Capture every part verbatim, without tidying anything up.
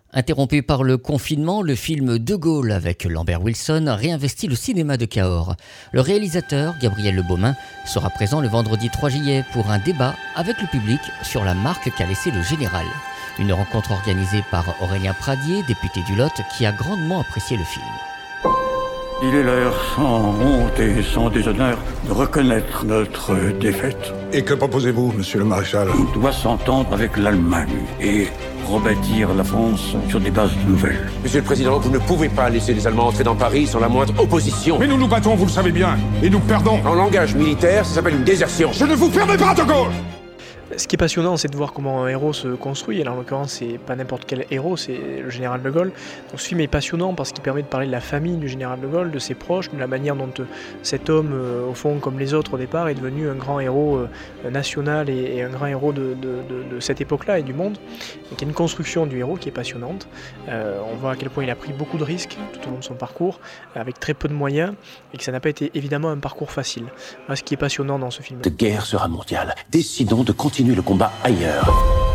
Interrompu par le confinement, le film De Gaulle avec Lambert Wilson réinvestit le cinéma de Cahors. Le réalisateur, Gabriel Le Beaumain, sera présent le vendredi trois juillet pour un débat avec le public sur la marque qu'a laissé le général. Une rencontre organisée par Aurélien Pradier, député du Lot, qui a grandement apprécié le film. Il est l'heure, sans honte et sans déshonneur, de reconnaître notre défaite. Et que proposez-vous, monsieur le maréchal ? On doit s'entendre avec l'Allemagne et rebâtir la France sur des bases nouvelles. Monsieur le Président, vous ne pouvez pas laisser les Allemands entrer dans Paris sans la moindre opposition. Mais nous nous battons, vous le savez bien, et nous perdons. En langage militaire, ça s'appelle une désertion. Je ne vous permets pas, De Gaulle ! Ce qui est passionnant, c'est de voir comment un héros se construit. Et en l'occurrence, c'est pas n'importe quel héros, c'est le général de Gaulle. Donc ce film est passionnant parce qu'il permet de parler de la famille du général de Gaulle, de ses proches, de la manière dont euh, cet homme, euh, au fond, comme les autres au départ, est devenu un grand héros euh, national et, et un grand héros de, de, de, de cette époque-là et du monde. Donc il y a une construction du héros qui est passionnante. Euh, on voit à quel point il a pris beaucoup de risques tout au long de son parcours, avec très peu de moyens, et que ça n'a pas été évidemment un parcours facile. Voilà ce qui est passionnant dans ce film. Cette guerre sera mondiale. Décidons de continuer le combat ailleurs.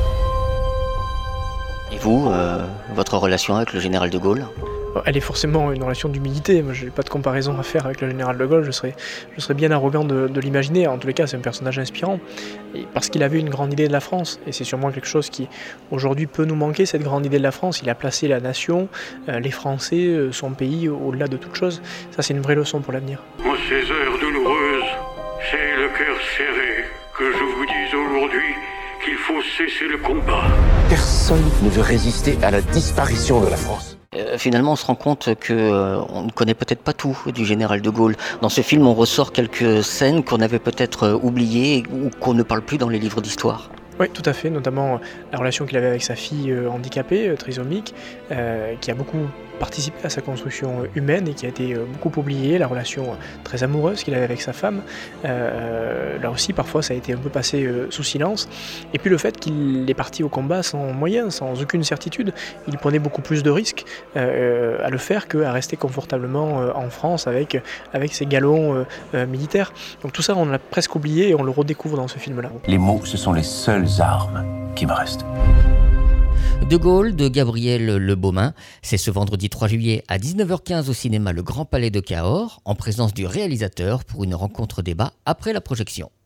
Et vous, euh, votre relation avec le général de Gaulle ? Elle est forcément une relation d'humilité. Moi, je n'ai pas de comparaison à faire avec le général de Gaulle. Je serais, je serais bien arrogant de, de l'imaginer. En tous les cas, c'est un personnage inspirant. Et parce qu'il avait une grande idée de la France. Et c'est sûrement quelque chose qui, aujourd'hui, peut nous manquer, cette grande idée de la France. Il a placé la nation, euh, les Français, euh, son pays, au-delà de toute chose. Ça, c'est une vraie leçon pour l'avenir. En ces heures douloureuses, c'est le cœur serré que je vous dis aujourd'hui qu'il faut cesser le combat. Personne ne veut résister à la disparition de la France. Euh, finalement, on se rend compte que euh, on ne connaît peut-être pas tout du général de Gaulle. Dans ce film, on ressort quelques scènes qu'on avait peut-être euh, oubliées ou qu'on ne parle plus dans les livres d'histoire. Oui, tout à fait, notamment la relation qu'il avait avec sa fille euh, handicapée, euh, trisomique, euh, qui a beaucoup participé à sa construction humaine et qui a été euh, beaucoup oubliée, la relation euh, très amoureuse qu'il avait avec sa femme. Euh, là aussi, parfois, ça a été un peu passé euh, sous silence. Et puis le fait qu'il est parti au combat sans moyens, sans aucune certitude, il prenait beaucoup plus de risques euh, à le faire qu'à rester confortablement euh, en France avec, avec ses galons euh, euh, militaires. Donc tout ça, on l'a presque oublié et on le redécouvre dans ce film-là. Les mots, ce sont les seules armes qui me restent. De Gaulle de Gabriel Le Beaumain, c'est ce vendredi trois juillet à dix-neuf heures quinze au cinéma Le Grand Palais de Cahors, en présence du réalisateur pour une rencontre débat après la projection.